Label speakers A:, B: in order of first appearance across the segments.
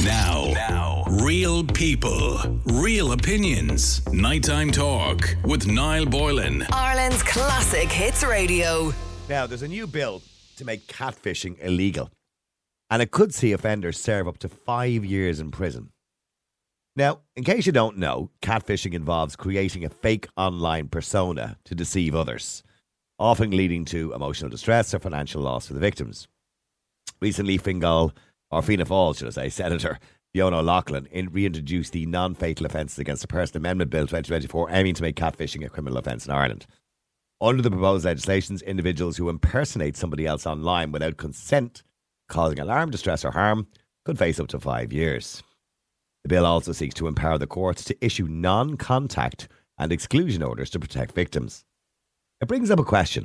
A: Now, real people, real opinions. Nighttime talk with Niall Boylan.
B: Ireland's classic hits radio.
C: Now, there's a new bill to make catfishing illegal, and it could see offenders serve up to 5 years in prison. Now, in case you don't know, catfishing involves creating a fake online persona to deceive others, often leading to emotional distress or financial loss for the victims. Recently, Fianna Fáil, should I say, Senator Fiona O'Loughlin reintroduced the Non-Fatal Offences Against a Person Amendment Bill 2024, aiming to make catfishing a criminal offence in Ireland. Under the proposed legislation, individuals who impersonate somebody else online without consent, causing alarm, distress or harm, could face up to 5 years. The bill also seeks to empower the courts to issue non-contact and exclusion orders to protect victims. It brings up a question.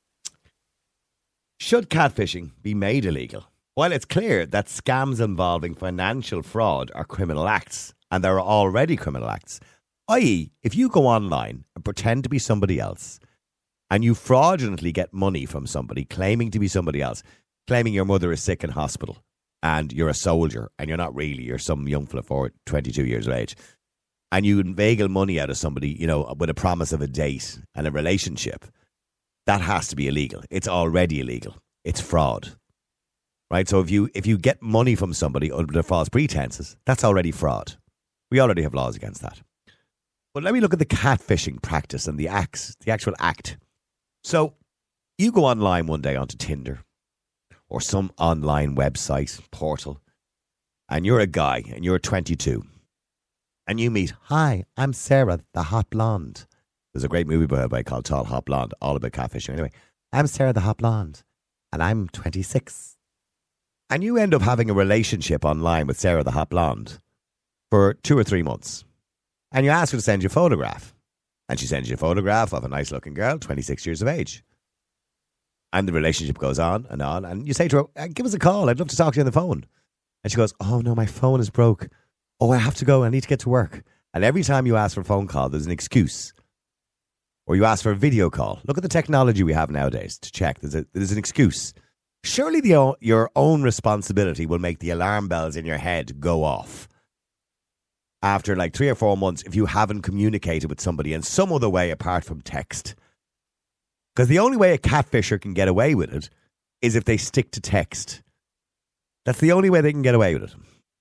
C: Should catfishing be made illegal? While it's clear that scams involving financial fraud are criminal acts, and there are already criminal acts, i.e., if you go online and pretend to be somebody else, and you fraudulently get money from somebody claiming to be somebody else, claiming your mother is sick in hospital, and you're a soldier, and you're not really, you're some young fella for 22 years of age, and you inveigle money out of somebody, you know, with a promise of a date and a relationship, that has to be illegal. It's already illegal. It's fraud. Right? So if you get money from somebody under false pretenses, that's already fraud. We already have laws against that. But let me look at the catfishing practice and the actual act. So you go online one day onto Tinder or some online website, portal, and you're a guy and you're 22 and you meet, hi, I'm Sarah, the hot blonde. There's a great movie by called Tall Hot Blonde, all about catfishing. Anyway, I'm Sarah, the hot blonde, and I'm 26. And you end up having a relationship online with Sarah, the hot blonde, for 2 or 3 months. And you ask her to send you a photograph. And she sends you a photograph of a nice looking girl, 26 years of age. And the relationship goes on. And you say to her, give us a call. I'd love to talk to you on the phone. And she goes, oh no, my phone is broke. Oh, I have to go. I need to get to work. And every time you ask for a phone call, there's an excuse. Or you ask for a video call. Look at the technology we have nowadays to check. There's an excuse. Surely your own responsibility will make the alarm bells in your head go off after like 3 or 4 months if you haven't communicated with somebody in some other way apart from text. Because the only way a catfisher can get away with it is if they stick to text. That's the only way they can get away with it.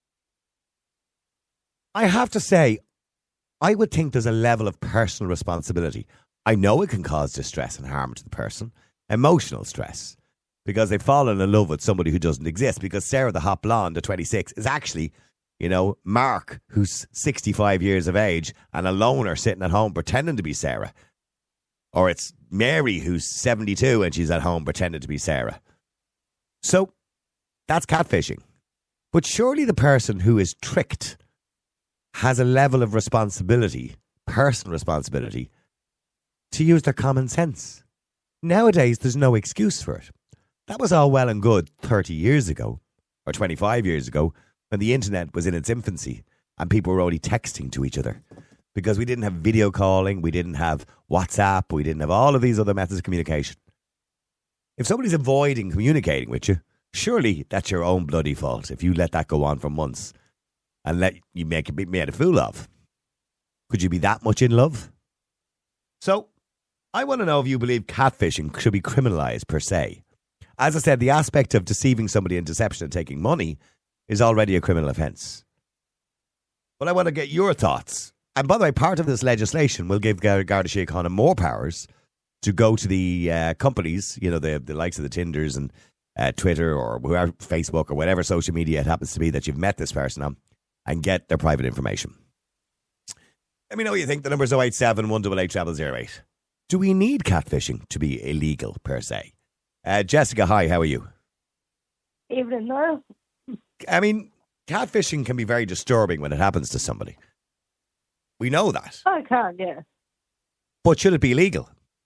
C: I have to say, I would think there's a level of personal responsibility. I know it can cause distress and harm to the person, emotional stress, because they've fallen in love with somebody who doesn't exist. Because Sarah, the hot blonde at 26, is actually, you know, Mark, who's 65 years of age and a loner sitting at home pretending to be Sarah. Or it's Mary, who's 72 and she's at home pretending to be Sarah. So that's catfishing. But surely the person who is tricked has a level of responsibility, personal responsibility, to use their common sense. Nowadays, there's no excuse for it. That was all well and good 30 years ago, or 25 years ago, when the internet was in its infancy and people were only texting to each other. Because we didn't have video calling, we didn't have WhatsApp, we didn't have all of these other methods of communication. If somebody's avoiding communicating with you, surely that's your own bloody fault if you let that go on for months and let you be made a fool of. Could you be that much in love? So, I want to know if you believe catfishing should be criminalised per se. As I said, the aspect of deceiving somebody in deception and taking money is already a criminal offence. But I want to get your thoughts. And by the way, part of this legislation will give Garda Síochána more powers to go to the companies, you know, the likes of the Tinders and Twitter or whoever, Facebook or whatever social media it happens to be that you've met this person on, and get their private information. Let me know what you think. The number is 087 188 0008. Do we need catfishing to be illegal per se? Jessica, hi, how are you?
D: Evening, Niall.
C: I mean, catfishing can be very disturbing when it happens to somebody. We know that.
D: I can, yeah.
C: But should it be illegal?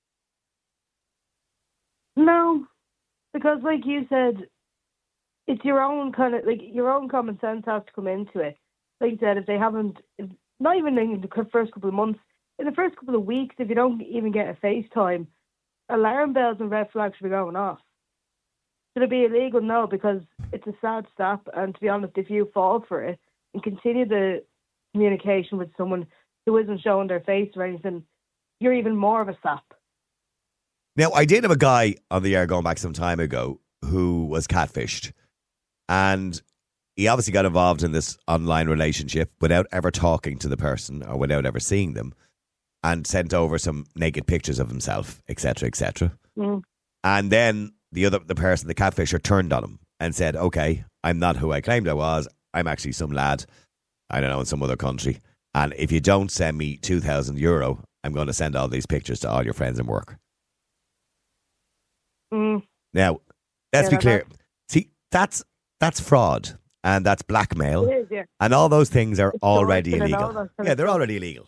D: No, because like you said, it's your own your own common sense has to come into it. Like you said, if they haven't, not even in the first couple of months, in the first couple of weeks, if you don't even get a FaceTime, alarm bells and red flags should be going off. should it be illegal? No, because it's a sad step. And to be honest, if you fall for it and continue the communication with someone who isn't showing their face or anything, you're even more of a sap.
C: Now, I did have a guy on the air going back some time ago who was catfished. And he obviously got involved in this online relationship without ever talking to the person or without ever seeing them, and sent over some naked pictures of himself, etc., etc.
D: Mm.
C: And then the person, the catfisher, turned on him and said, okay, I'm not who I claimed I was. I'm actually some lad, I don't know, in some other country. And if you don't send me €2,000, I'm going to send all these pictures to all your friends and work.
D: Mm.
C: Now, let's be clear. See, that's fraud and that's blackmail.
D: It is, yeah.
C: And all those things are already
D: extortion and all
C: illegal.
D: that kind
C: Yeah,
D: of
C: they're
D: stuff.
C: already illegal.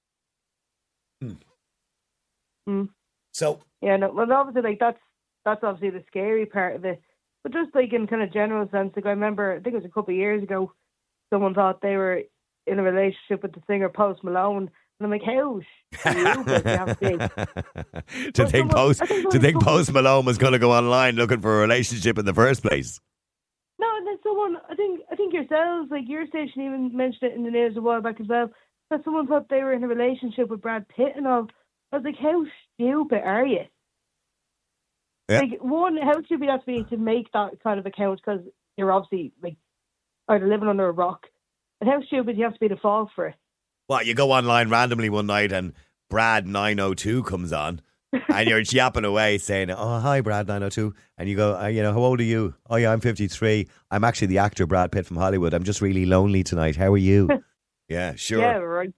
C: So,
D: Yeah, no, well, obviously, like that's obviously the scary part of it. But just like in kind of general sense, like I remember, I think it was a couple of years ago, someone thought they were in a relationship with the singer Post Malone, and I'm like, how stupid you have to be.
C: to think Post
D: Malone.
C: Malone was going to go online looking for a relationship in the first place.
D: No, and then someone, I think yourselves, like your station even mentioned it in the news a while back as well, that someone thought they were in a relationship with Brad Pitt and all. I was like, how stupid are you?
C: Yeah.
D: Like, one, how stupid you have to be to make that kind of account, because you're obviously like either living under a rock, and how stupid you have to be to fall for it.
C: Well, you go online randomly one night and Brad 902 comes on and you're yapping away saying, oh, hi, Brad 902. And you go, how old are you? Oh, yeah, I'm 53. I'm actually the actor Brad Pitt from Hollywood. I'm just really lonely tonight. How are you? Yeah, sure.
D: Yeah, right.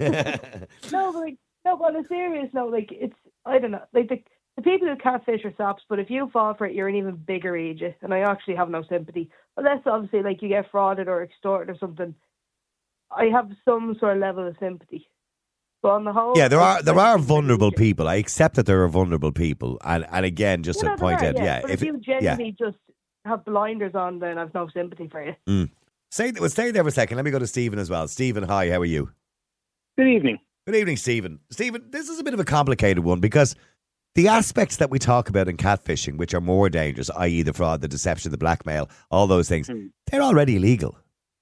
D: No, but on a serious note, like, it's, I don't know, like, the people who catfish are saps, but if you fall for it, you're an even bigger idiot, and I actually have no sympathy. Unless, obviously, like, you get frauded or extorted or something, I have some sort of level of sympathy. But on the whole...
C: Yeah, there are vulnerable people. I accept that there are vulnerable people, and again, just to point out,
D: But if you genuinely just have blinders on, then I've no sympathy for you.
C: Mm. Stay there for a second. Let me go to Stephen as well. Stephen, hi, how are you?
E: Good evening.
C: Good evening, Stephen. Stephen, this is a bit of a complicated one because the aspects that we talk about in catfishing, which are more dangerous, i.e. the fraud, the deception, the blackmail, all those things, they're already illegal.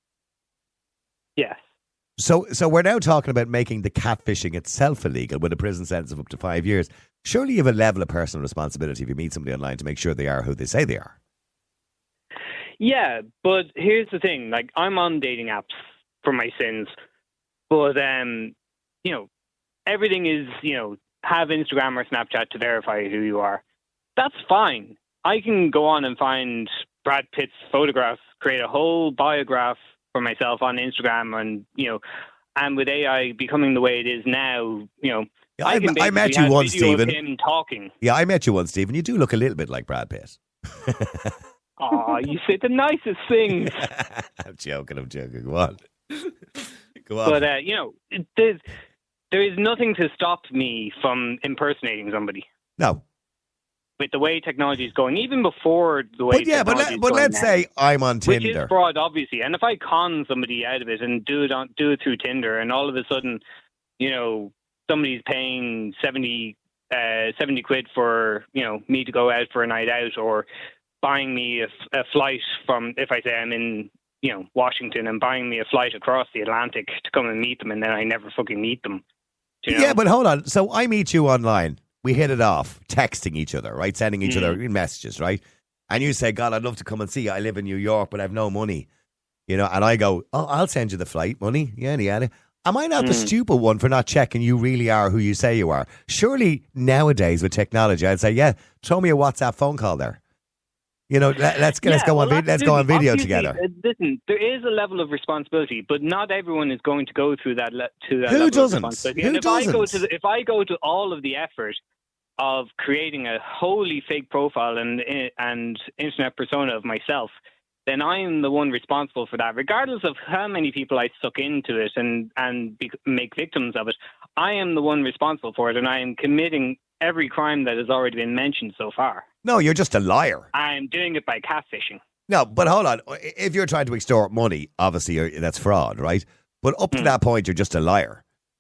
E: Yes.
C: So we're now talking about making the catfishing itself illegal with a prison sentence of up to 5 years. Surely you have a level of personal responsibility if you meet somebody online to make sure they are who they say they are.
E: Yeah, but here's the thing. Like, I'm on dating apps for my sins, but, everything is, have Instagram or Snapchat to verify who you are. That's fine. I can go on and find Brad Pitt's photographs, create a whole biograph for myself on Instagram, and with AI becoming the way it is now,
C: I met you once, Stephen.
E: Him talking.
C: Yeah, I met you once, Stephen. You do look a little bit like Brad Pitt.
E: Oh, you say the nicest things.
C: I'm joking. Go on. Go on.
E: But, there is nothing to stop me from impersonating somebody.
C: No.
E: With the way technology is going, even before the way technology is going
C: let's
E: now,
C: say I'm on Tinder.
E: Which is fraud, obviously. And if I con somebody out of it and do it through Tinder, and all of a sudden, somebody's paying 70 quid for, me to go out for a night out, or buying me a flight from, if I say I'm in, Washington, and buying me a flight across the Atlantic to come and meet them, and then I never fucking meet them.
C: Yeah, but hold on. So I meet you online. We hit it off, texting each other, right? Sending each other messages, right? And you say, God, I'd love to come and see you. I live in New York, but I have no money. And I go, oh, I'll send you the flight money. Yeah. Am I not the stupid one for not checking you really are who you say you are? Surely nowadays with technology, I'd say, yeah, throw me a WhatsApp phone call there. Let's go on video together.
E: Listen, there is a level of responsibility, but not everyone is going to go through that.
C: Who doesn't?
E: If I go to all of the effort of creating a wholly fake profile and internet persona of myself, then I am the one responsible for that. Regardless of how many people I suck into it and make victims of it, I am the one responsible for it, and I am committing every crime that has already been mentioned so far.
C: No, you're just a liar.
E: I'm doing it by catfishing.
C: No, but hold on. If you're trying to extort money, obviously that's fraud, right? But up to that point, you're just a liar.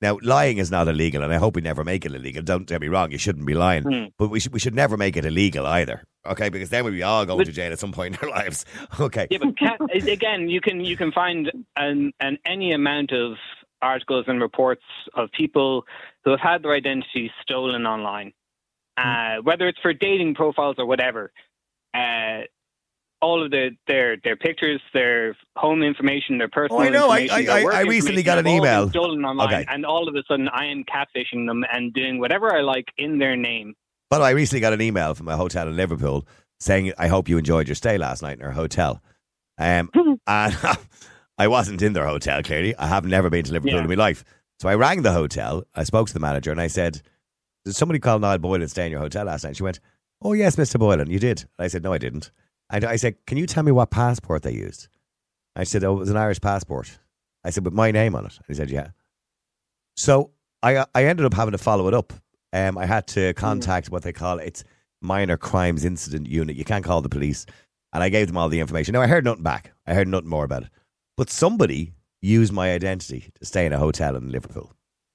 C: Now, lying is not illegal, and I hope we never make it illegal. Don't get me wrong, you shouldn't be lying. But we should never make it illegal either, okay? Because then we'd be all going to jail at some point in our lives, okay?
E: Yeah, but again, you can find any amount of articles and reports of people who have had their identities stolen online, whether it's for dating profiles or whatever. All of their pictures, their home information, their personal information.
C: I recently got an email.
E: Stolen online, and all of a sudden I am catfishing them and doing whatever I like in their name.
C: By the way, I recently got an email from a hotel in Liverpool saying, I hope you enjoyed your stay last night in our hotel. And I wasn't in their hotel, clearly. I have never been to Liverpool in my life. So I rang the hotel, I spoke to the manager, and I said, did somebody call Niall Boylan stay in your hotel last night? And she went, oh yes, Mr. Boylan, you did. And I said, no, I didn't. And I said, can you tell me what passport they used? I said, oh, it was an Irish passport. I said, with my name on it. And he said, yeah. So I ended up having to follow it up. I had to contact what they call it's Minor Crimes Incident Unit. You can't call the police. And I gave them all the information. Now, I heard nothing back. I heard nothing more about it. But somebody used my identity to stay in a hotel in Liverpool.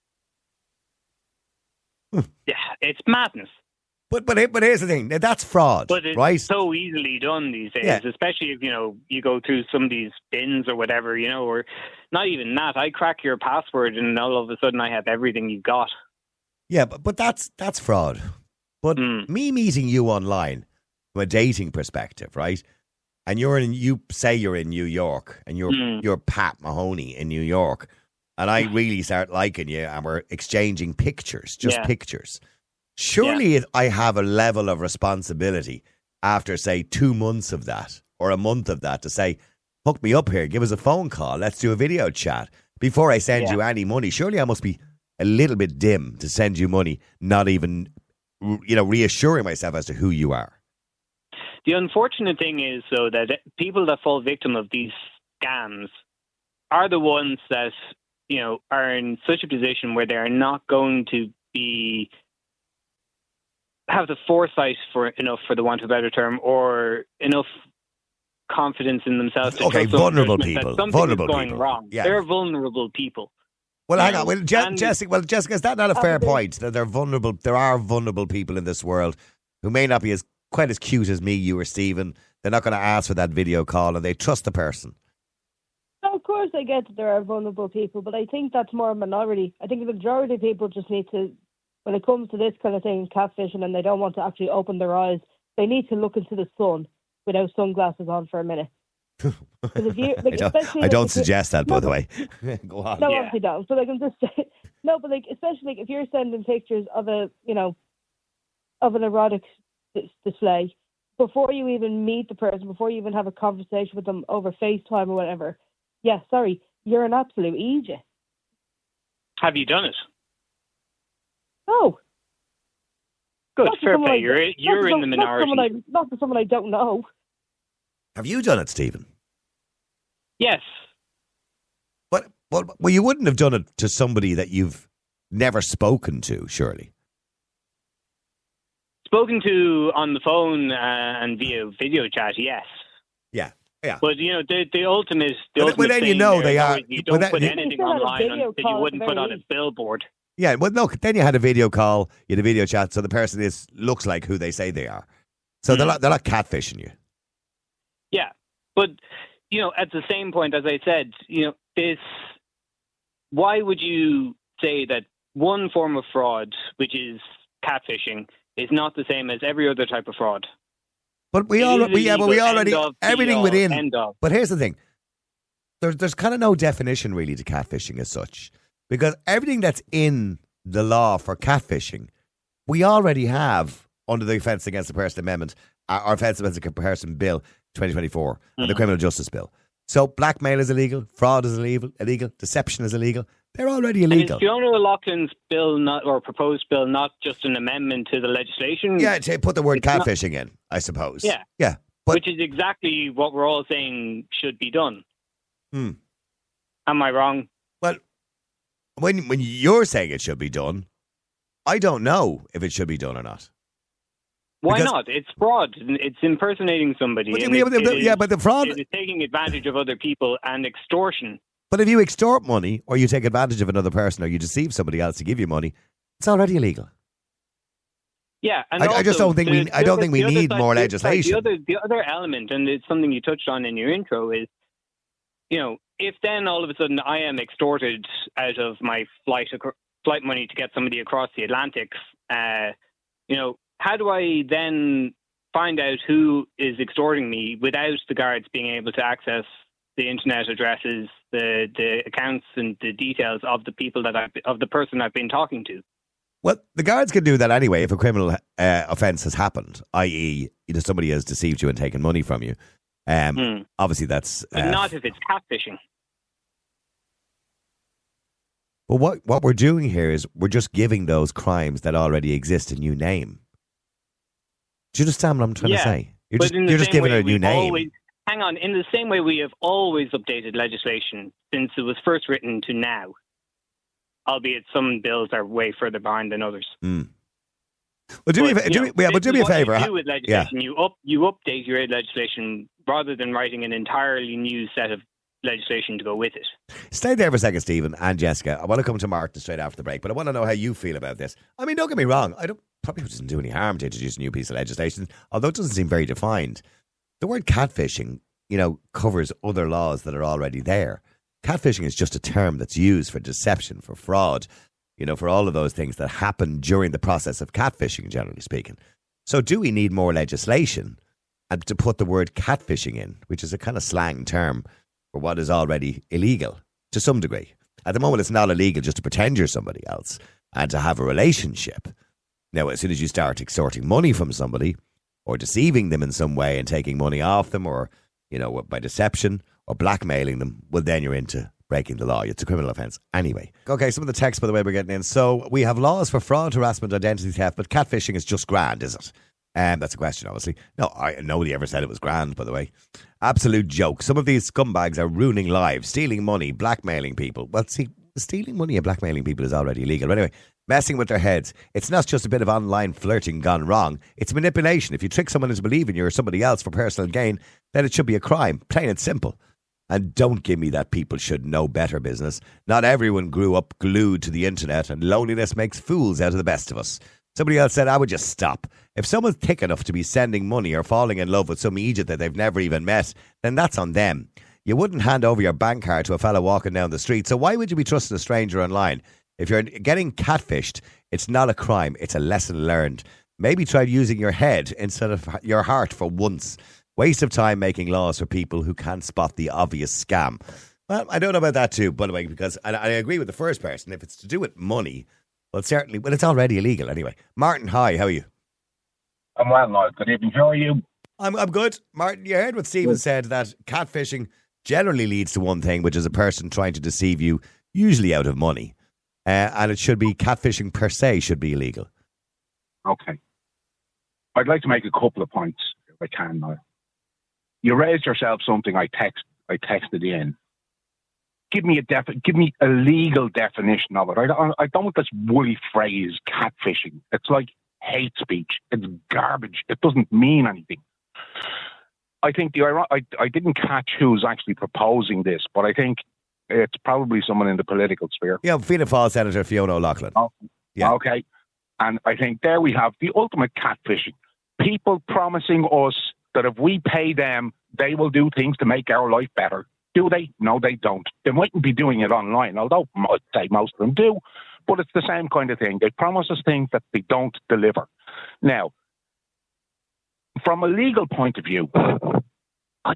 E: Yeah, it's madness.
C: But here's the thing. Now, that's fraud,
E: but it's
C: right?
E: so easily done these days, especially if, you go through some of these bins or whatever, or not even that. I crack your password and all of a sudden I have everything you've got.
C: Yeah, but that's fraud. But me meeting you online from a dating perspective, right? And you say you're in New York and you're Pat Mahoney in New York, and I really start liking you and we're exchanging pictures, pictures. Surely I have a level of responsibility after, say, 2 months of that or a month of that to say, hook me up here, give us a phone call, let's do a video chat before I send you any money. Surely I must be a little bit dim to send you money, not even, reassuring myself as to who you are.
E: The unfortunate thing is, though, that people that fall victim of these scams are the ones that, are in such a position where they are not going to have the foresight for the want of a better term, or enough confidence in themselves to
C: vulnerable people.
E: That
C: vulnerable
E: is going
C: people.
E: wrong.
C: Yeah.
E: They're vulnerable people.
C: Well, hang on. Well, Jessica, is that not a fair point? That they're vulnerable. There are vulnerable people in this world who may not be quite as cute as me, you or Stephen. They're not going to ask for that video call, and they trust the person.
D: Of course, I get that there are vulnerable people, but I think that's more a minority. I think the majority of people just need to, when it comes to this kind of thing, catfishing, and they don't want to actually open their eyes, they need to look into the sun without sunglasses on for a minute. If you,
C: I don't suggest that, by the way. Go on.
D: No, obviously don't. So I'm just saying, especially if you're sending pictures of of an erotic display before you even meet the person, before you even have a conversation with them over FaceTime or whatever. Yeah, sorry, you're an absolute idiot.
E: Have you done it?
D: No.
E: Good, fair play. You're in the minority.
D: Not for someone I don't know.
C: Have you done it, Stephen?
E: Yes.
C: But you wouldn't have done it to somebody that you've never spoken to, surely.
E: Spoken to on the phone and via video chat, yes.
C: Yeah. Yeah.
E: But, the ultimate
C: well, then
E: thing
C: they are.
E: You don't put anything online that you wouldn't put on a billboard.
C: Yeah, well, no, then you had a video call, you had a video chat, so the person looks like who they say they are. So they're not catfishing you.
E: Yeah, but, at the same point, as I said, why would you say that one form of fraud, which is catfishing, is not the same as every other type of fraud?
C: But we already everything within. But here's the thing: there's kind of no definition really to catfishing as such, because everything that's in the law for catfishing, we already have under the Offence Against the Person Amendment, or Offence Against the Person Bill 2024, and the Criminal Justice Bill. So blackmail is illegal, fraud is illegal, deception is illegal. They're already illegal.
E: And is Fiona O'Loughlin's bill or proposed bill not just an amendment to the legislation?
C: Yeah, to put the word catfishing in, I suppose.
E: Yeah.
C: Yeah.
E: Which is exactly what we're all saying should be done. Am I wrong?
C: Well, when you're saying it should be done, I don't know if it should be done or not.
E: Why not? It's fraud. It's impersonating somebody.
C: But the fraud
E: is taking advantage of other people and extortion.
C: But if you extort money or you take advantage of another person or you deceive somebody else to give you money, it's already illegal.
E: Yeah, and
C: I just don't think we need more legislation.
E: The other element, and it's something you touched on in your intro, is, you know, if then all of a sudden I am extorted out of my flight money to get somebody across the Atlantic, you know, how do I then find out who is extorting me without the guards being able to access the internet addresses, the accounts, and the details of the people of the person I've been talking to?
C: Well, the guards can do that anyway if a criminal offence has happened, i.e., somebody has deceived you and taken money from you. Obviously, that's...
E: But not if it's catfishing.
C: Well, what we're doing here is we're just giving those crimes that already exist a new name. Do you understand what I'm trying to say? You're just giving it a new name.
E: Hang on. In the same way we have always updated legislation since it was first written to now, albeit some bills are way further behind than others.
C: Mm. Well, do me a favour.
E: You update your legislation rather than writing an entirely new set of legislation to go with it.
C: Stay there for a second, Stephen and Jessica. I want to come to Martin straight after the break, but I want to know how you feel about this. I mean, don't get me wrong. Probably doesn't do any harm to introduce a new piece of legislation, although it doesn't seem very defined. The word catfishing, covers other laws that are already there. Catfishing is just a term that's used for deception, for fraud, for all of those things that happen during the process of catfishing, generally speaking. So do we need more legislation and to put the word catfishing in, which is a kind of slang term for what is already illegal to some degree? At the moment, it's not illegal just to pretend you're somebody else and to have a relationship. Now, as soon as you start extorting money from somebody or deceiving them in some way and taking money off them or, by deception or blackmailing them, well, then you're into breaking the law. It's a criminal offence anyway. Okay, some of the text, by the way, we're getting in. So we have laws for fraud, harassment, identity theft, but catfishing is just grand, is it? That's a question, obviously. No, nobody ever said it was grand, by the way. Absolute joke. Some of these scumbags are ruining lives, stealing money, blackmailing people. Well, see, stealing money and blackmailing people is already illegal. But anyway, messing with their heads. It's not just a bit of online flirting gone wrong. It's manipulation. If you trick someone into believing you're somebody else for personal gain, then it should be a crime. Plain and simple. And don't give me that people should know better business. Not everyone grew up glued to the internet, and loneliness makes fools out of the best of us. Somebody else said, I would just stop. If someone's thick enough to be sending money or falling in love with some Egypt that they've never even met, then that's on them. You wouldn't hand over your bank card to a fella walking down the street, so why would you be trusting a stranger online? If you're getting catfished, it's not a crime, it's a lesson learned. Maybe try using your head instead of your heart for once. Waste of time making laws for people who can't spot the obvious scam. Well, I don't know about that too, by the way, because I agree with the first person. If it's to do with money, well, certainly, it's already illegal anyway. Martin, hi, how are you?
F: I'm well, Niall. Good evening. How are you?
C: I'm good. Martin, you heard what Stephen said, that catfishing generally leads to one thing, which is a person trying to deceive you, usually out of money. And it should be, catfishing per se should be illegal.
F: Okay. I'd like to make a couple of points, if I can, Niall. You raised yourself something I texted in. Give me a legal definition of it. I don't want this woolly phrase, catfishing. It's like hate speech. It's garbage. It doesn't mean anything. I think I didn't catch who's actually proposing this, but I think it's probably someone in the political sphere.
C: Yeah, Fianna Fáil Senator Fiona O'Loughlin.
F: Oh, yeah. Okay. And I think there we have the ultimate catfishing. People promising us that if we pay them, they will do things to make our life better. Do they? No, they don't. They mightn't be doing it online, although I'd say most of them do, but it's the same kind of thing. They promise us things that they don't deliver. Now, from a legal point of view, I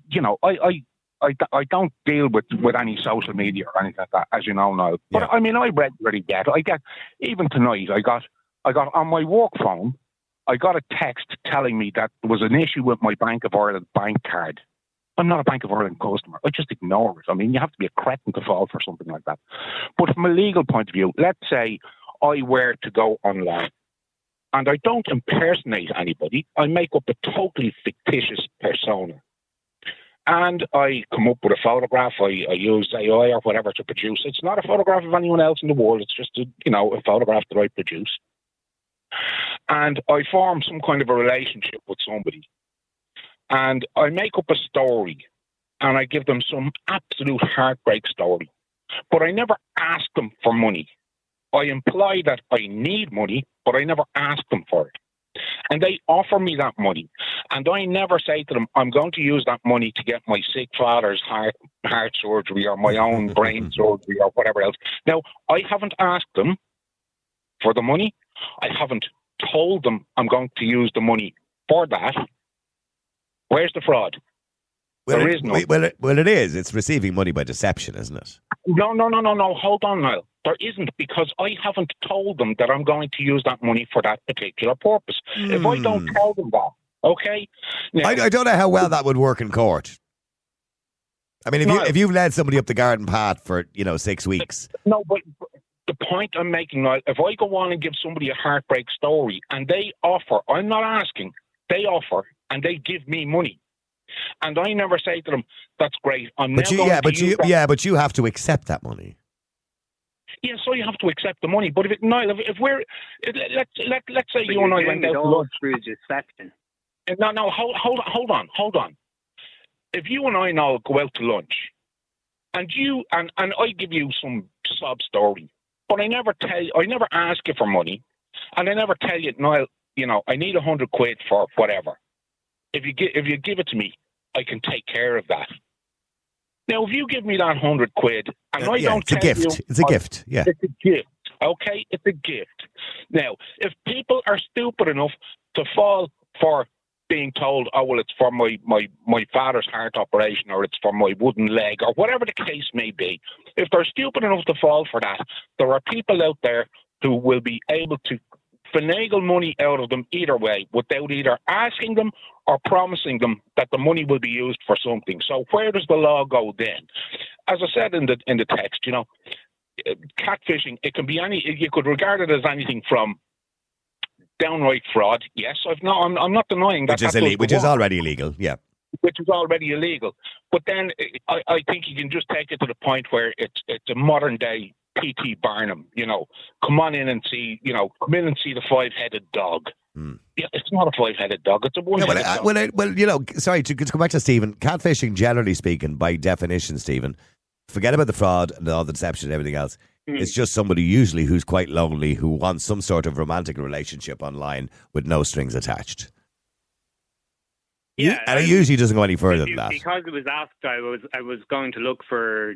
F: don't deal with any social media or anything like that, as you know now. But I mean, I regularly get. Even tonight, I got on my work phone, I got a text telling me that there was an issue with my Bank of Ireland bank card. I'm not a Bank of Ireland customer. I just ignore it. I mean, you have to be a cretin to fall for something like that. But from a legal point of view, let's say I were to go online and I don't impersonate anybody. I make up a totally fictitious persona. And I come up with a photograph. I use AI or whatever to produce. It's not a photograph of anyone else in the world. It's just a photograph that I produce. And I form some kind of a relationship with somebody. And I make up a story and I give them some absolute heartbreak story. but I never ask them for money. I imply that I need money, but I never ask them for it. And they offer me that money. And I never say to them, I'm going to use that money to get my sick father's heart surgery or my own brain surgery or whatever else. Now, I haven't asked them for the money. I haven't told them I'm going to use the money for that. Where's the fraud? There is no.
C: Well, it is. It's receiving money by deception, isn't it?
F: No. Hold on, Niall. There isn't, because I haven't told them that I'm going to use that money for that particular purpose. If I don't tell them that, okay? Now,
C: I don't know how well that would work in court. I mean, if you've led somebody up the garden path for 6 weeks.
F: No, but the point I'm making, Niall, if I go on and give somebody a heartbreak story and they offer, I'm not asking, they offer and they give me money. And I never say to them, "That's great." But you
C: have to accept that money.
F: Yeah, so you have to accept the money. But let's say you and I went out to lunch.
E: Through deception.
F: No, hold on. If you and I now go out to lunch, and I give you some sob story, but I never ask you for money, and I never tell you, Niall, I need 100 quid for whatever. If you give it to me, I can take care of that. Now, if you give me that 100 quid, and I don't tell you...
C: It's a gift, yeah.
F: It's a gift, okay? It's a gift. Now, if people are stupid enough to fall for being told, oh, well, it's for my father's heart operation, or it's for my wooden leg, or whatever the case may be, if they're stupid enough to fall for that, there are people out there who will be able to finagle money out of them either way, without either asking them or promising them that the money will be used for something. So where does the law go then? As I said in the text, catfishing, it can be you could regard it as anything from downright fraud. Yes, I'm not denying that.
C: Which is already illegal, yeah.
F: Which is already illegal. But then I think you can just take it to the point where it's a modern day P.T. Barnum, come on in and see, come in and see the 5-headed dog. Yeah, it's not a 5-headed dog, it's a one-headed dog.
C: Sorry, to come back to Stephen, catfishing, generally speaking, by definition, Stephen, forget about the fraud and all the deception and everything else. It's just somebody usually who's quite lonely, who wants some sort of romantic relationship online with no strings attached.
E: Yeah,
C: and it usually doesn't go any further than that.
E: Because it was asked, I was going to look for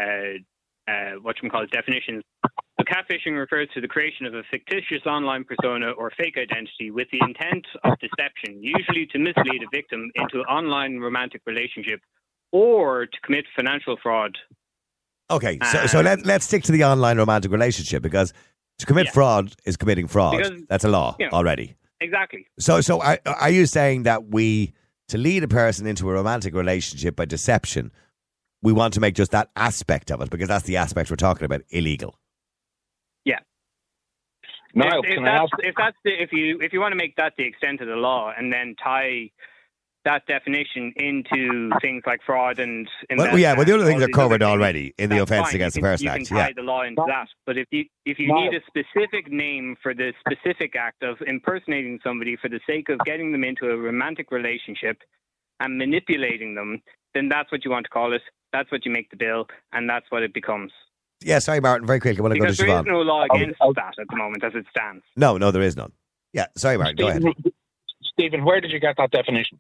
E: definitions. So catfishing refers to the creation of a fictitious online persona or fake identity with the intent of deception, usually to mislead a victim into an online romantic relationship or to commit financial fraud.
C: Okay, so let's stick to the online romantic relationship, because to commit fraud is committing fraud. That's a law already.
E: Exactly.
C: So are you saying that to lead a person into a romantic relationship by deception, we want to make just that aspect of it, because that's the aspect we're talking about, illegal?
E: Yeah.
F: Niall,
E: if you want to make that the extent of the law, and then tie that definition into things like fraud and
C: the other things are covered already in the Offence Against the Person Act.
E: You can tie the law into that. But if you need a specific name for the specific act of impersonating somebody for the sake of getting them into a romantic relationship and manipulating them, then that's what you want to call it. That's what you make the bill, and that's what it becomes.
C: Yeah, sorry, Martin, very quickly.
E: Because there is no law against that at the moment as it stands.
C: No, there is none. Yeah, sorry, Martin, go ahead.
F: Stephen, where did you get that definition?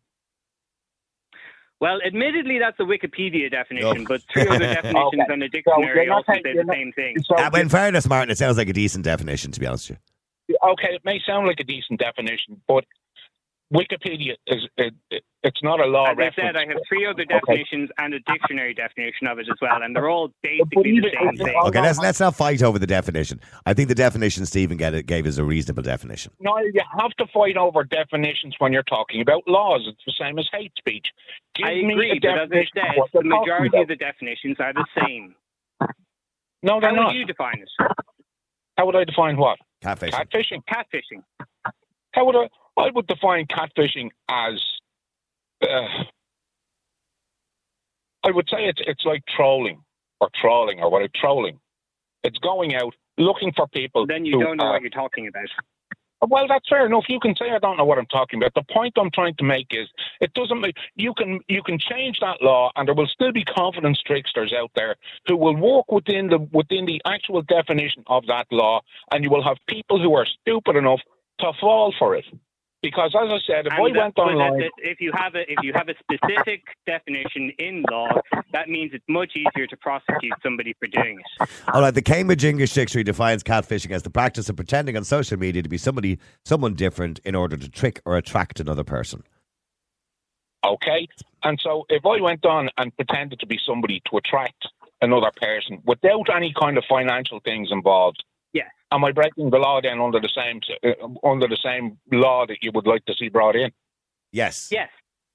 E: Well, admittedly, that's a Wikipedia definition, but 3 other definitions and a dictionary also say the same thing.
C: In fairness, Martin, it sounds like a decent definition, to be honest with
F: you. Okay, it may sound like a decent definition, but Wikipedia it's not a law reference.
E: As I said, I have 3 other definitions and a dictionary definition of it as well, and they're all basically the same thing.
C: Okay, let's not fight over the definition. I think the definition Stephen gave is a reasonable definition.
F: No, you have to fight over definitions when you're talking about laws. It's the same as hate speech.
E: I agree, but as I said, the majority of the definitions are the same.
F: No, they're not.
E: How would you define it?
F: How would I define what?
C: Catfishing.
E: Catfishing.
F: How would I would define catfishing as... I would say it's like trolling or trolling. It's going out looking for people.
E: Then you don't know what you're talking about.
F: Well, that's fair enough. You can say I don't know what I'm talking about. The point I'm trying to make is it doesn't make you can change that law, and there will still be confidence tricksters out there who will walk within the actual definition of that law, and you will have people who are stupid enough to fall for it. Because, as I said, if I went online,
E: if you have a specific definition in law, that means it's much easier to prosecute somebody for doing it.
C: All right, the Cambridge English Dictionary defines catfishing as the practice of pretending on social media to be someone different in order to trick or attract another person.
F: Okay, and so if I went on and pretended to be somebody to attract another person without any kind of financial things involved,
E: yeah,
F: am I breaking the law then under the same law that you would like to see brought in?
C: Yes.
E: Yes.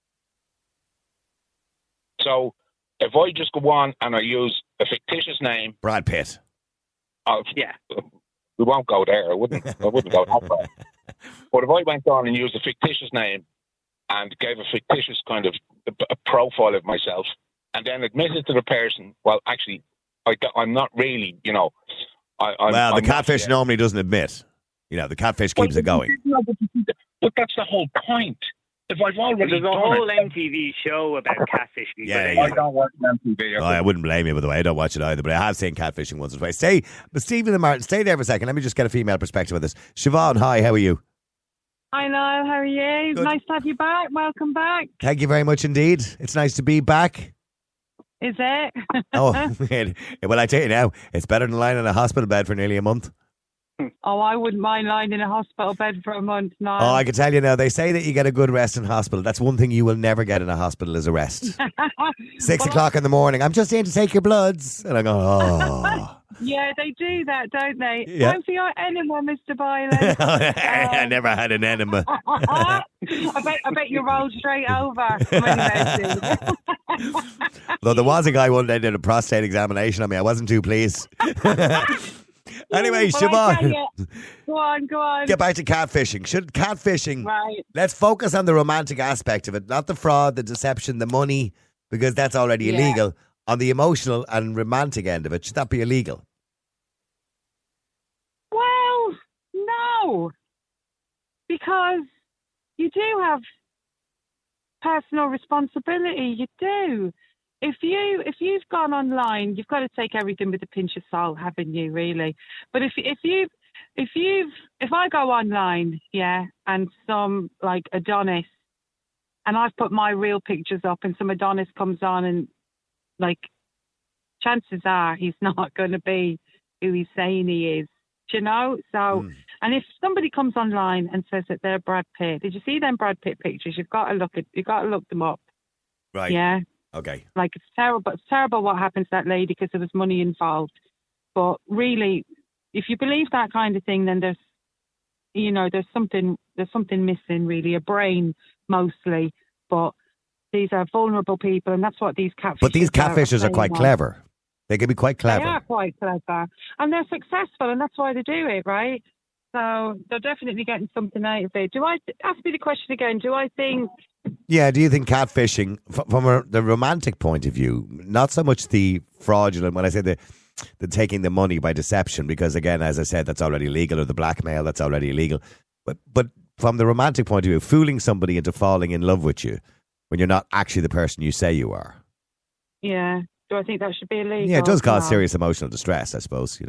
F: So if I just go on and I use a fictitious name,
C: Brad Pitt.
E: Yeah.
F: We won't go there. I wouldn't go that far. But if I went on and used a fictitious name and gave a fictitious kind of a profile of myself, and then admitted to the person, well, actually, I'm not really,
C: the catfish normally doesn't admit. The catfish keeps it going.
F: But that's the whole point. If I've already
E: There's a whole MTV show about catfishing.
C: Yeah.
F: I don't watch MTV.
C: Oh, I wouldn't blame you, by the way. I don't watch it either, but I have seen catfishing once or twice. But Stephen and Martin, stay there for a second. Let me just get a female perspective of this. Siobhan, hi, how are you?
G: Hi, Niall. How are you?
C: Good.
G: Nice to have you back. Welcome back.
C: Thank you very much indeed. It's nice to be back.
G: Is it?
C: Oh, well, I tell you now, it's better than lying in a hospital bed for nearly a month.
G: Oh, I wouldn't mind lying in a hospital bed for a month now.
C: Oh, I can tell you now, they say that you get a good rest in hospital. That's one thing you will never get in a hospital is a rest. 6 o'clock in the morning, I'm just in to take your bloods. And I go, oh.
G: Yeah, they do that, don't they?
C: Yeah.
G: Time for your enema, Mr. Byron.
C: I never had an enema.
G: I bet you rolled straight over.
C: Though there was a guy one day did a prostate examination on me. I wasn't too pleased. Anyway, Siobhan.
G: Go on.
C: Get back to catfishing. Should catfishing,
G: right.
C: Let's focus on the romantic aspect of it, not the fraud, the deception, the money, because that's already illegal. On the emotional and romantic end of it, should that be illegal?
G: Well, no. Because you do have personal responsibility. You do. If you've gone online, you've got to take everything with a pinch of salt, haven't you? Really. But if I go online, and some like Adonis, and I've put my real pictures up, and some Adonis comes on, and like, chances are he's not going to be who he's saying he is. Do you know? So, and if somebody comes online and says that they're Brad Pitt, did you see them Brad Pitt pictures? You've got to look them up.
C: Right.
G: Yeah.
C: Okay.
G: Like, it's terrible. It's terrible what happened to that lady because there was money involved. But really, if you believe that kind of thing, then there's something missing, really, a brain mostly. But these are vulnerable people, and that's what these catfishers.
C: But these catfishers are quite clever. They can be quite clever.
G: They are quite clever, and they're successful, and that's why they do it, right? So they're definitely getting something out of it. Ask me the question again? Do I think?
C: Yeah, do you think catfishing, from the romantic point of view, not so much the fraudulent, when I say the taking the money by deception, because again, as I said, that's already illegal, or the blackmail, that's already illegal. But from the romantic point of view, fooling somebody into falling in love with you when you're not actually the person you say you are.
G: Yeah. Do I think that should be illegal?
C: Yeah, it does cause serious emotional distress, I suppose,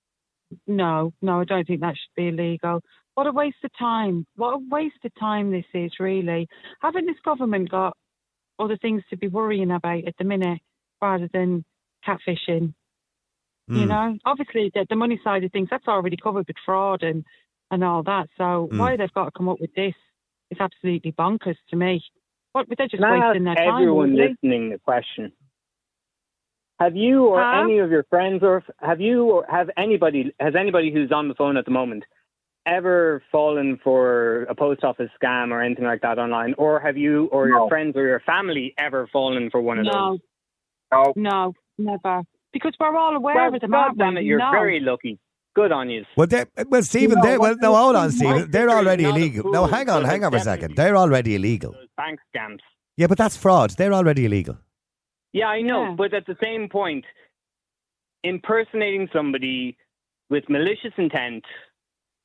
G: No, I don't think that should be illegal. What a waste of time. What a waste of time this is, really. Haven't this government got other things to be worrying about at the minute rather than catfishing? Obviously the money side of things, that's already covered with fraud and all that. So why they've got to come up with this is absolutely bonkers to me. They're just wasting their time.
E: Everyone listening the question. Have you or any of your friends, or has anybody who's on the phone at the moment ever fallen for a post office scam or anything like that online? Or have you or your friends or your family ever fallen for one of those?
G: No, never. Because we're all aware of them.
E: God damn it, you're very lucky. Good on you.
C: Well, Stephen, hold on, Stephen. They're already illegal. No, hang on for a second. They're already illegal.
E: Bank scams.
C: Yeah, but that's fraud. They're already illegal.
E: Yeah, I know. But at the same point, impersonating somebody with malicious intent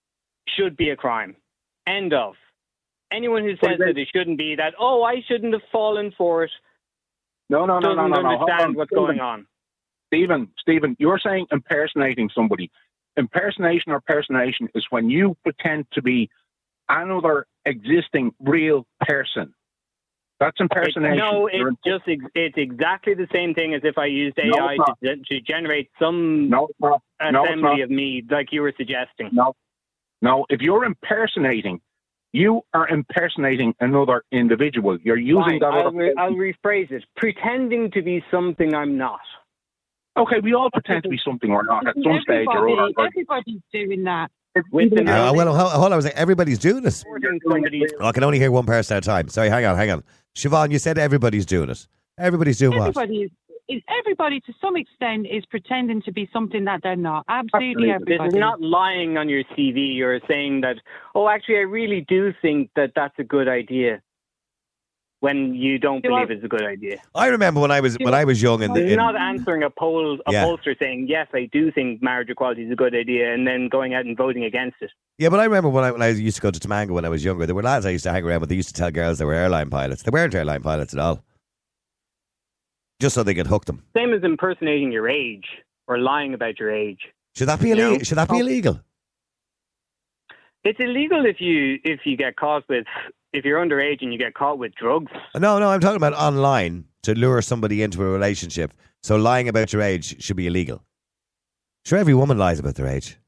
E: should be a crime. End of. Anyone who says that it shouldn't be, that, I shouldn't have fallen for it,
F: No.
E: doesn't
F: Hold
E: understand
F: on,
E: what's
F: Stephen.
E: going on.
F: Stephen, you're saying impersonating somebody. Impersonation or personation is when you pretend to be another existing real person. That's impersonation.
E: It's exactly the same thing as if I used AI to generate some assembly of me, like you were suggesting.
F: No. If you're impersonating, you are impersonating another individual. You're using that other.
E: I'll rephrase it. Pretending to be something I'm not.
F: Okay, we all pretend to be something or not at some stage or other.
G: Everybody's doing that.
C: Hold on a second. Everybody's doing it. I can only hear one person at a time. Sorry, hang on. Siobhan, you said everybody's doing it. Everybody's doing what?
G: Everybody, to some extent, is pretending to be something that they're not. Absolutely everybody.
E: This is not lying on your CV or saying that, actually, I really do think that that's a good idea, when you don't believe it's a good idea.
C: I remember when I was young,
E: You're not answering a pollster saying, yes, I do think marriage equality is a good idea, and then going out and voting against it.
C: Yeah, but I remember when I used to go to Temanga when I was younger, there were lads I used to hang around with. They used to tell girls they were airline pilots. They weren't airline pilots at all, just so they could hook them.
E: Same as impersonating your age or lying about your age.
C: Should that be illegal? Should that be illegal?
E: It's illegal if you get caught with, if you're underage and you get caught with drugs.
C: No, I'm talking about online to lure somebody into a relationship. So lying about your age should be illegal. Sure, every woman lies about their age.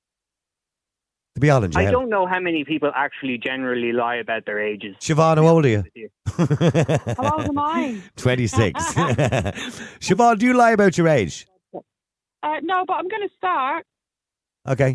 C: To be all in jail.
E: I don't know how many people actually generally lie about their ages.
C: Siobhan, how old are you?
G: How old am I?
C: 26. Siobhan, do you lie about your age?
G: No, but I'm going to start.
C: Okay.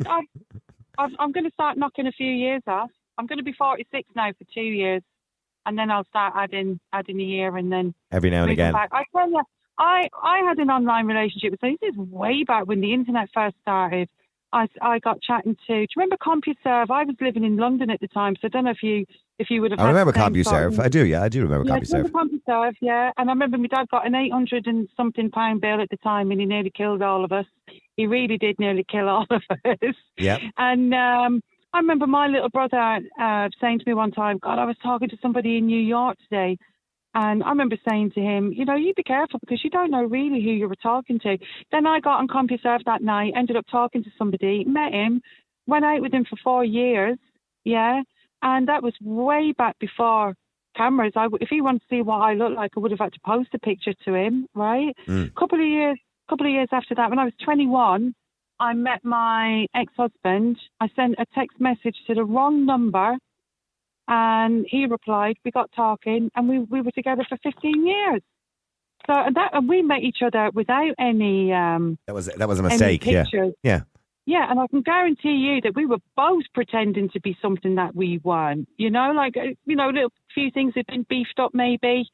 G: I'm going to start knocking a few years off. I'm going to be 46 now for 2 years, and then I'll start adding a year, and then
C: every now and again.
G: Back. I tell you, I had an online relationship. So this is way back when the internet first started. I got chatting to. Do you remember CompuServe? I was living in London at the time, so I don't know if you would have.
C: I remember CompuServe. I do. Yeah, I do remember CompuServe.
G: CompuServe, yeah. And I remember my dad got an £800 and something bill at the time, and he nearly killed all of us. He really did nearly kill all of us.
C: Yeah.
G: And I remember my little brother saying to me one time, God, I was talking to somebody in New York today. And I remember saying to him, you be careful because you don't know really who you were talking to. Then I got on CompuServe that night, ended up talking to somebody, met him, went out with him for 4 years. Yeah. And that was way back before cameras. If he wanted to see what I looked like, I would have had to post a picture to him, right? Couple of years after that, when I was 21, I met my ex-husband. I sent a text message to the wrong number, and he replied. We got talking, and we were together for 15 years. So and we met each other without any.
C: That was a mistake. Yeah.
G: Yeah, and I can guarantee you that we were both pretending to be something that we weren't. Little few things had been beefed up, maybe.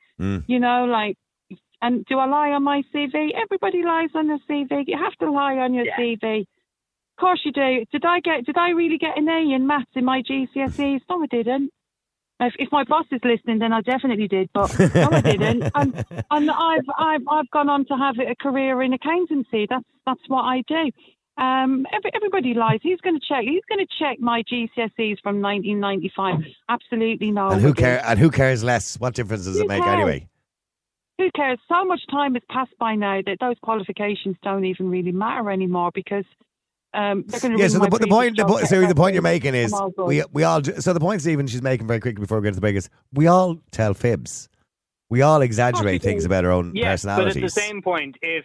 G: And do I lie on my CV? Everybody lies on their CV. You have to lie on your CV. Of course you do. Did I really get an A in maths in my GCSEs? No, I didn't. If my boss is listening, then I definitely did, but no, I didn't. And I've gone on to have a career in accountancy. That's what I do. Everybody lies. He's going to check my GCSEs from 1995. Absolutely no.
C: And who cares less? What difference does it make anyway?
G: Who cares? So much time has passed by now that those qualifications don't even really matter anymore because they're going to.
C: Yeah. So the point you're making is we all. So the point Stephen she's making very quickly before we get to the break is we all tell fibs. We all exaggerate things about our own personalities.
E: But at the same point, if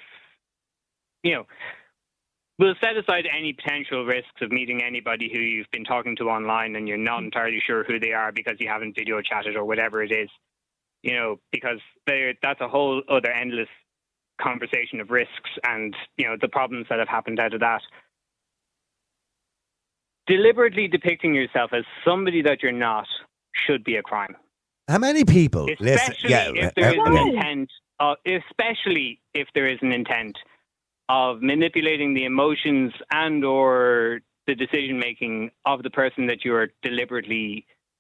E: we'll set aside any potential risks of meeting anybody who you've been talking to online and you're not entirely sure who they are because you haven't video chatted or whatever it is. Because that's a whole other endless conversation of risks and, the problems that have happened out of that. Deliberately depicting yourself as somebody that you're not should be a crime.
C: How many people?
E: Especially if there is an intent. Especially if there is an intent of manipulating the emotions and or the decision making of the person that you are deliberately.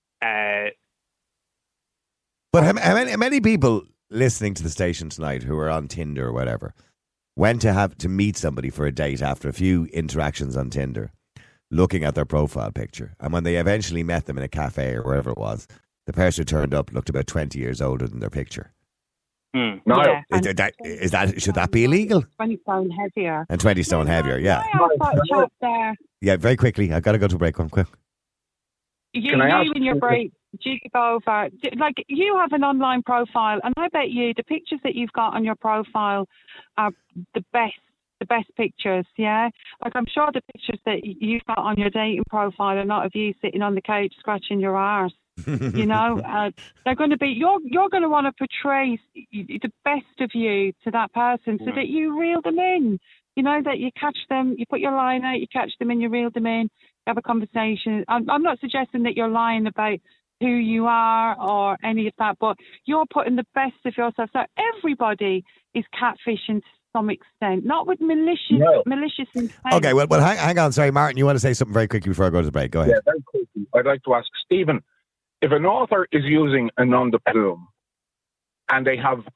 C: But how many people listening to the station tonight who are on Tinder or whatever went to have to meet somebody for a date after a few interactions on Tinder, looking at their profile picture. And when they eventually met them in a cafe or wherever it was, the person who turned up looked about 20 years older than their picture.
F: No.
G: Yeah.
C: Should that be illegal?
G: 20 stone heavier.
C: And 20 stone heavier, yeah.
G: I asked that chap there.
C: Yeah, very quickly. I've got to go to a break. Come quick.
G: You
F: Can I ask-
G: in your break, do you go over, like, you have an online profile, and I bet you the pictures that you've got on your profile are the best pictures, yeah? Like, I'm sure the pictures that you've got on your dating profile are not of you sitting on the couch scratching your arse. You know, they're going to be, you're going to want to portray the best of you to that person so that you reel them in. You know, that you catch them, you put your line out, you catch them and you reel them in, have a conversation. I'm not suggesting that you're lying about who you are or any of that, but you're putting the best of yourself. So everybody is catfishing to some extent, not with malicious intent.
C: Okay, well, hang on. Sorry, Martin, you want to say something very quickly before I go to the break? Go ahead.
F: Yeah, very quickly. I'd like to ask Stephen, if an author is using a nom de plume and they have,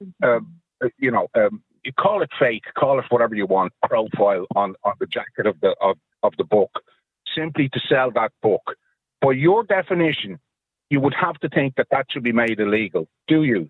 F: you call it fake, call it whatever you want, profile on the jacket of the book, simply to sell that book, by your definition, you would have to think that should be made illegal, do you?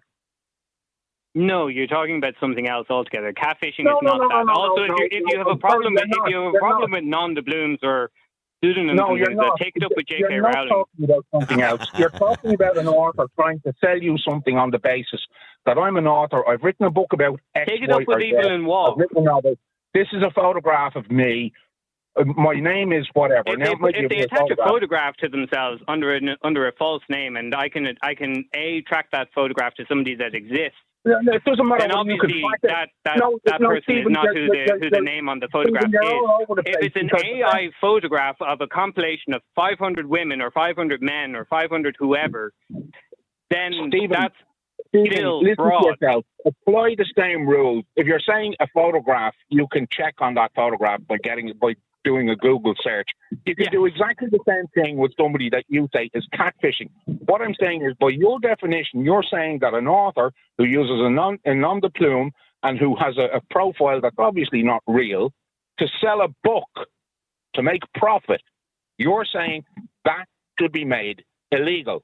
E: No, you're talking about something else altogether. Catfishing is not that. Also, if you have a problem with non de blooms or pseudonyms, take it up with J.K.
F: You're
E: Rowling.
F: not talking about something else. You're talking about an author trying to sell you something on the basis that I'm an author. I've written a book about X,
E: Take it up
F: Y,
E: with
F: or
E: Evil
F: Z.
E: and Wall.
F: I've written a novel. This is a photograph of me. My name is whatever.
E: If they attach a photograph to themselves under a false name, and I can track that photograph to somebody that exists,
F: it doesn't matter.
E: and obviously that person is not who the name on the photograph is. If it's an AI photograph of a compilation of 500 women or 500 men or 500 whoever, then that's still
F: listen
E: fraud.
F: to yourself. Apply the same rules. If you're saying a photograph, you can check on that photograph by doing a Google search. You can do exactly the same thing with somebody that you say is catfishing. What I'm saying is, by your definition, you're saying that an author who uses a nom de plume and who has a profile that's obviously not real to sell a book to make profit, you're saying that should be made illegal.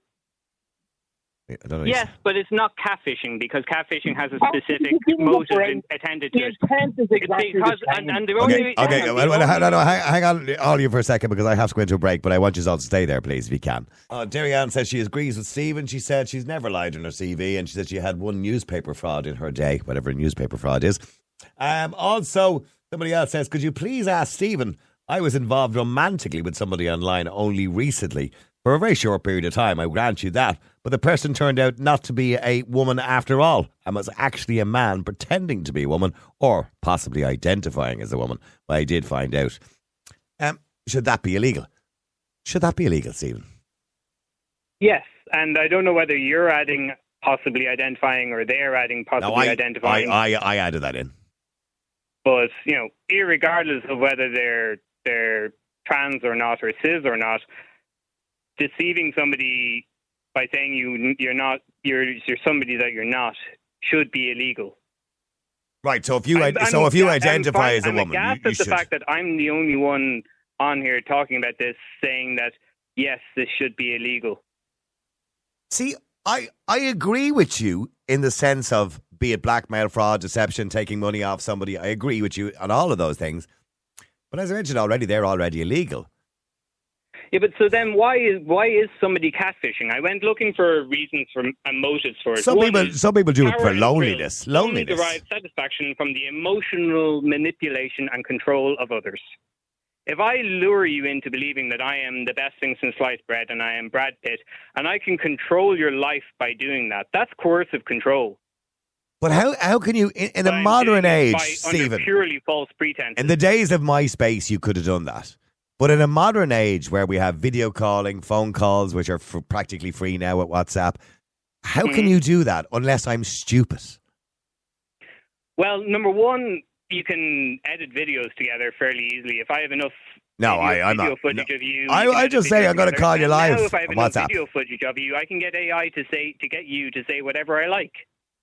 C: I don't know.
E: Yes, but it's not catfishing, because catfishing has a specific motive attended to it. And the only
C: hang on, all of you for a second, because I have to go into a break, but I want you all to stay there, please, if you can. Darianne says she agrees with Stephen. She said she's never lied on her CV, and she said she had one newspaper fraud in her day, whatever a newspaper fraud is. Also, somebody else says, could you please ask Stephen, I was involved romantically with somebody online only recently, for a very short period of time, I grant you that. But the person turned out not to be a woman after all, and was actually a man pretending to be a woman, or possibly identifying as a woman. Well, I did find out. Should that be illegal? Should that be illegal, Stephen?
E: Yes, and I don't know whether you're adding possibly identifying or they're adding possibly identifying.
C: I added that in.
E: But, irregardless of whether they're trans or not, or cis or not, deceiving somebody by saying you're somebody that you're not should be illegal.
C: Right. So if you identify as a woman,
E: I'm aghast at the fact that I'm the only one on here talking about this, saying that yes, this should be illegal.
C: See, I agree with you in the sense of, be it blackmail, fraud, deception, taking money off somebody. I agree with you on all of those things. But as I mentioned already, they're already illegal.
E: Yeah, but so then why is somebody catfishing? I went looking for reasons and motives for it.
C: Some people do it for loneliness.
E: Derive satisfaction from the emotional manipulation and control of others. If I lure you into believing that I am the best thing since sliced bread and I am Brad Pitt, and I can control your life by doing that, that's coercive control.
C: But how can you, in a modern age, Stephen,
E: under purely false pretenses?
C: In the days of MySpace, you could have done that. But in a modern age where we have video calling, phone calls, which are practically free now with WhatsApp, how can you do that unless I'm stupid?
E: Well, number one, you can edit videos together fairly easily. If I have enough video footage of you...
C: I just say I'm going to call you live.
E: Now, if I have enough
C: WhatsApp.
E: video footage of you, I can get AI to get you to say whatever I like.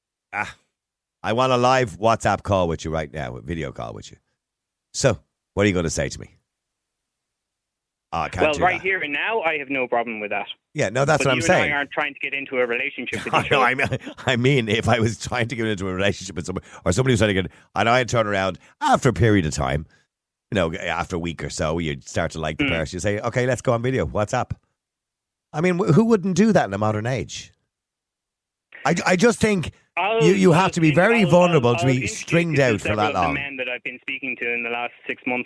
C: I want a live WhatsApp call with you right now, a video call with you. So, what are you going to say to me? I can't
E: Well,
C: do
E: right
C: that.
E: here and now, I have no problem with that.
C: Yeah, no, that's
E: But
C: what I'm
E: you
C: saying.
E: and I aren't trying to get into a relationship with each
C: No,
E: other.
C: I mean, if I was trying to get into a relationship with someone, or somebody was trying to get, and I'd turn around after a period of time, after a week or so, you'd start to like the person. You say, okay, let's go on video. What's up? I mean, who wouldn't do that in a modern age? I just think you have to be very vulnerable to be stringed out for that long.
E: The men that I've been speaking to in the last 6 months.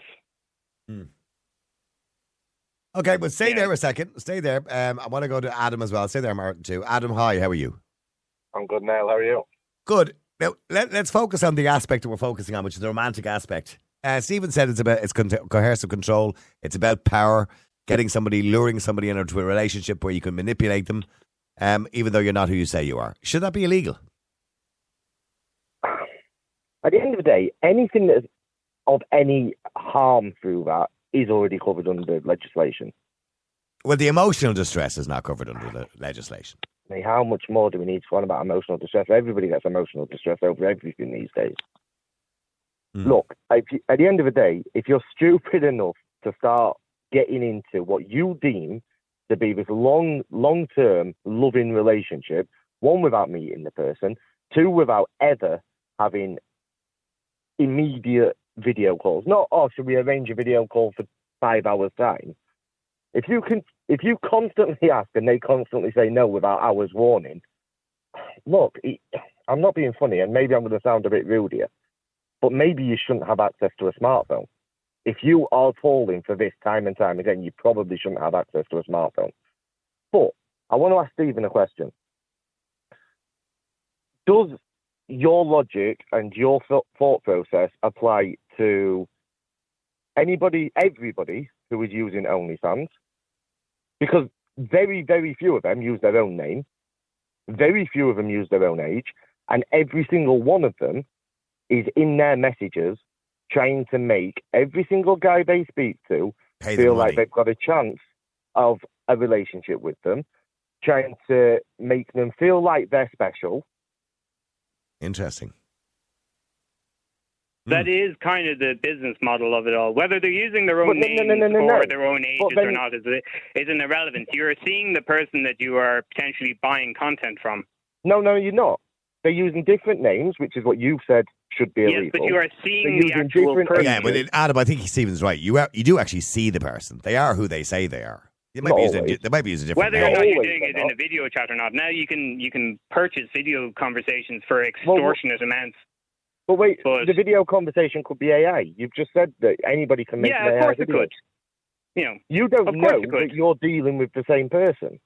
C: Okay, but stay there a second. Stay there. I want to go to Adam as well. Stay there, Martin, too. Adam, hi, how are you?
H: I'm good, Niall. How are you?
C: Good. Now, let's focus on the aspect that we're focusing on, which is the romantic aspect. Stephen said it's coercive control. It's about power, luring somebody into a relationship where you can manipulate them, even though you're not who you say you are. Should that be illegal?
H: At the end of the day, anything that's of any harm through that is already covered under legislation.
C: Well, the emotional distress is not covered under the legislation.
H: I mean, how much more do we need to find about emotional distress? Everybody gets emotional distress over everything these days. Look, at the end of the day, if you're stupid enough to start getting into what you deem to be this long-term loving relationship, one, without meeting the person, two, without ever having immediate video calls. Not, should we arrange a video call for 5 hours' time? If you constantly ask and they constantly say no without hours warning, look, I'm not being funny, and maybe I'm going to sound a bit rude here, but maybe you shouldn't have access to a smartphone. If you are falling for this time and time again, you probably shouldn't have access to a smartphone. But I want to ask Stephen a question. Does your logic and your thought process apply to everybody who is using OnlyFans? Because very, very few of them use their own name. Very few of them use their own age. And every single one of them is in their messages trying to make every single guy they speak to feel like they've got a chance of a relationship with them, trying to make them feel like they're special.
C: Interesting.
E: That is kind of the business model of it all. Whether they're using their own names or their own ages or not is an irrelevance. You're seeing the person that you are potentially buying content from.
H: No, you're not. They're using different names, which is what you've said should be illegal.
E: Yes, but you are seeing the actual person.
C: Yeah, but Adam, I think Stephen's right. You do actually see the person. They are who they say they are. They might be using different
E: Whether or
C: names.
E: not you're doing it in a video chat or not. Now you can purchase video conversations for extortionate amounts.
H: But wait, the video conversation could be AI. You've just said that anybody can make an AI
E: of course
H: video.
E: it could.
H: You don't know that you're dealing with the same person.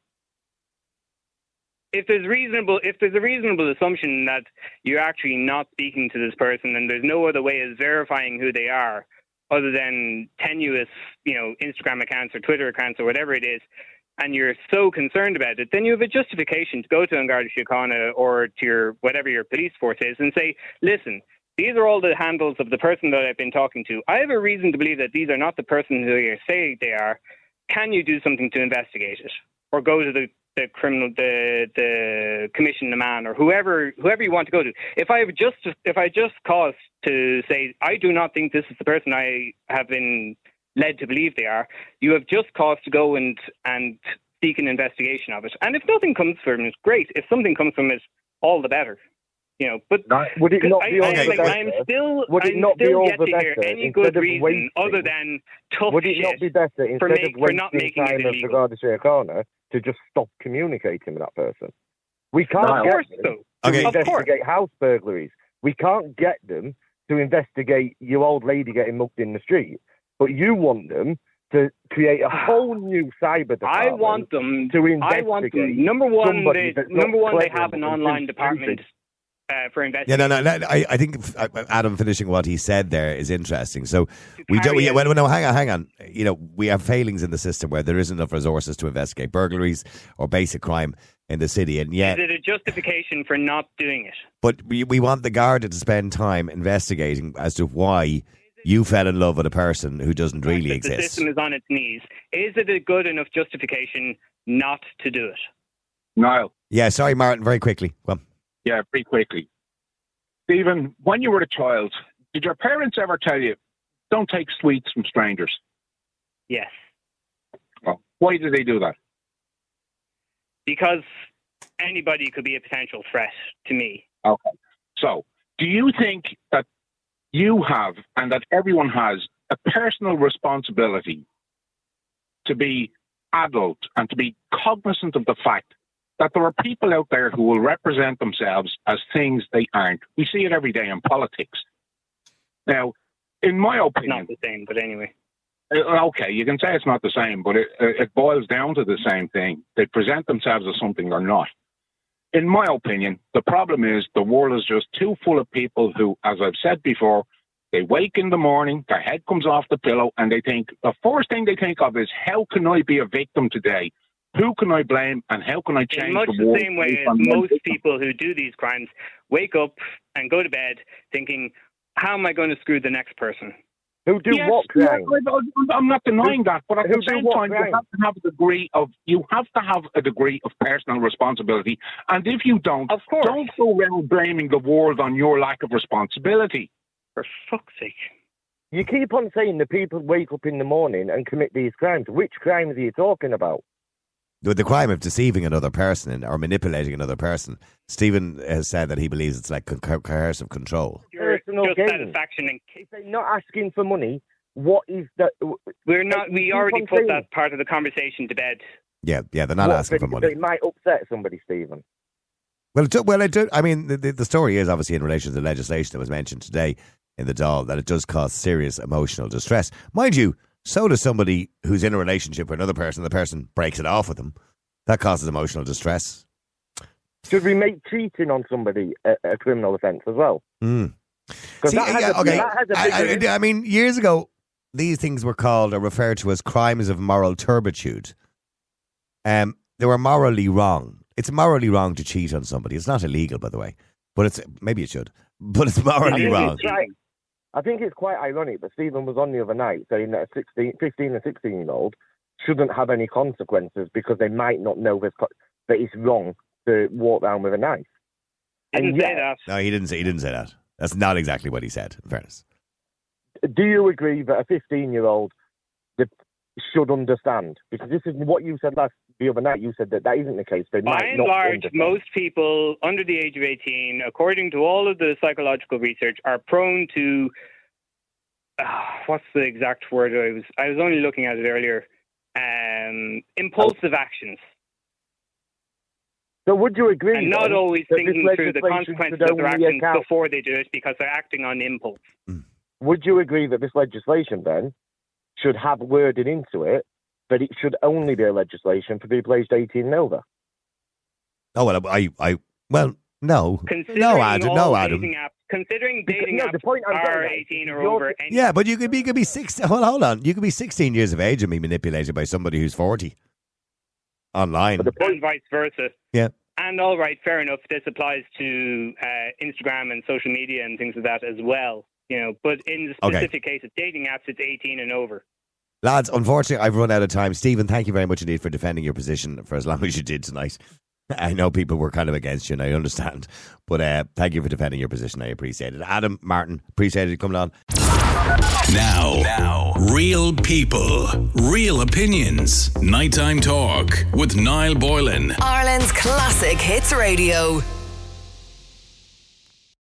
E: If there's a reasonable assumption that you're actually not speaking to this person and there's no other way of verifying who they are other than tenuous, Instagram accounts or Twitter accounts or whatever it is, and you're so concerned about it, then you have a justification to go to An Garda Síochána or to whatever your police force is and say, listen, these are all the handles of the person that I've been talking to. I have a reason to believe that these are not the person who you say they are. Can you do something to investigate it? Or go to the commission, the man, or whoever you want to go to. If I just cause to say I do not think this is the person I have been led to believe they are, you have just cause to go and seek an investigation of it. And if nothing comes from it, great. If something comes from it, all the better. But
H: would it not be all the better?
E: I'm still yet to hear any good reason other than tough
H: would it not be better instead of wasting time at the Garda Síochána to just stop communicating with that person? We can't get them to investigate house burglaries. We can't get them to investigate your old lady getting mugged in the street. But you want them to create a whole new cyber department.
E: I want them
H: to investigate.
E: Number one, they have an online department. For investigation.
C: No. I think Adam finishing what he said there is interesting. So hang on. We have failings in the system where there isn't enough resources to investigate burglaries or basic crime in the city, and yet
E: is it a justification for not doing it?
C: But we want the Garda to spend time investigating as to why you fell in love with a person who doesn't really exist.
E: The system is on its knees. Is it a good enough justification not to do it?
F: Niall.
C: Yeah, sorry, Martin. Very quickly. Well.
F: Yeah, pretty quickly. Stephen, when you were a child, did your parents ever tell you, don't take sweets from strangers?
E: Yes.
F: Well, why do they do that?
E: Because anybody could be a potential threat to me.
F: Okay. So, do you think that you have, and that everyone has, a personal responsibility to be adult and to be cognizant of the fact that there are people out there who will represent themselves as things they aren't? We see it every day in politics. Now, in my opinion...
E: Not the same, but anyway.
F: Okay, you can say it's not the same, but it boils down to the same thing. They present themselves as something or not. In my opinion, the problem is the world is just too full of people who, as I've said before, they wake in the morning, their head comes off the pillow, and they think, the first thing they think of is, how can I be a victim today? Who can I blame, and how can I change
E: in much
F: the world?
E: The same way as most people who do these crimes wake up and go to bed thinking, how am I going to screw the next person?
H: Who do what crime?
F: I'm not denying that, but at the same time, you have to have a degree of personal responsibility. And if you don't go around blaming the world on your lack of responsibility.
E: For fuck's sake.
H: You keep on saying the people wake up in the morning and commit these crimes. Which crimes are you talking about?
C: The crime of deceiving another person or manipulating another person. Stephen has said that he believes it's like coercive control.
H: Personal
E: just
H: gain.
E: Satisfaction.
H: If they're not asking for money, what is that?
E: We already put that part of the conversation to bed.
C: Yeah, they're not asking for money.
H: It might upset somebody, Stephen.
C: Well, I mean, the story is obviously in relation to the legislation that was mentioned today in the Dáil that it does cause serious emotional distress. Mind you, so does somebody who's in a relationship with another person, the person breaks it off with them. That causes emotional distress.
H: Should we make cheating on somebody a criminal offence as well?
C: See, I mean, years ago, these things were called or referred to as crimes of moral turpitude. They were morally wrong. It's morally wrong to cheat on somebody. It's not illegal, by the way, but maybe it should. But it's morally wrong.
H: I think it's quite ironic that Stephen was on the other night saying that a 15 and 16-year-old shouldn't have any consequences because they might not know that it's wrong to walk around with a knife.
E: Didn't say that.
C: No, he didn't say that. That's not exactly what he said, in fairness.
H: Do you agree that a 15-year-old should understand? Because this is what you said the other night. You said that isn't the case. They
E: By and large, most people under the age of 18, according to all of the psychological research, are prone to what's the exact word I was only looking at it earlier. Impulsive actions.
H: So would you agree?
E: And not always thinking through the consequences of their actions before they do it because they're acting on impulse.
H: Would you agree that this legislation then should have worded into it that it should only be a legislation for people aged 18 and over?
C: Oh, well, no.
E: Considering dating apps are 18 or over.
C: Yeah, but you could be 16. Hold on. You could be 16 years of age and be manipulated by somebody who's 40 online.
E: And vice versa.
C: Yeah.
E: And all right, fair enough. This applies to Instagram and social media and things like that as well. But in the specific case of dating apps, it's 18 and over.
C: Lads, unfortunately, I've run out of time. Stephen, thank you very much indeed for defending your position for as long as you did tonight. I know people were kind of against you, and I understand. But thank you for defending your position. I appreciate it. Adam, Martin, appreciate it coming on.
A: Now, real people, real opinions. Nighttime Talk with Niall Boylan.
B: Ireland's Classic Hits Radio.